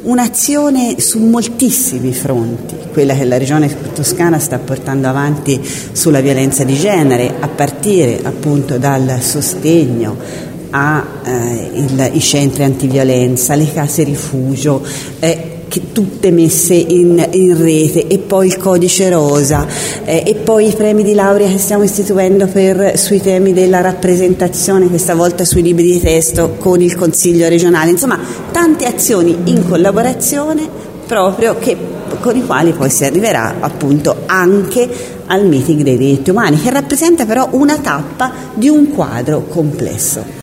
un'azione su moltissimi fronti, quella che la Regione Toscana sta portando avanti sulla violenza di genere, a partire appunto dal sostegno ai centri antiviolenza, le case rifugio, che tutte messe in rete, e poi il codice rosa, e poi i premi di laurea che stiamo istituendo sui temi della rappresentazione, questa volta sui libri di testo con il Consiglio regionale. Insomma, tante azioni in collaborazione proprio con i quali poi si arriverà appunto anche al meeting dei diritti umani, che rappresenta però una tappa di un quadro complesso.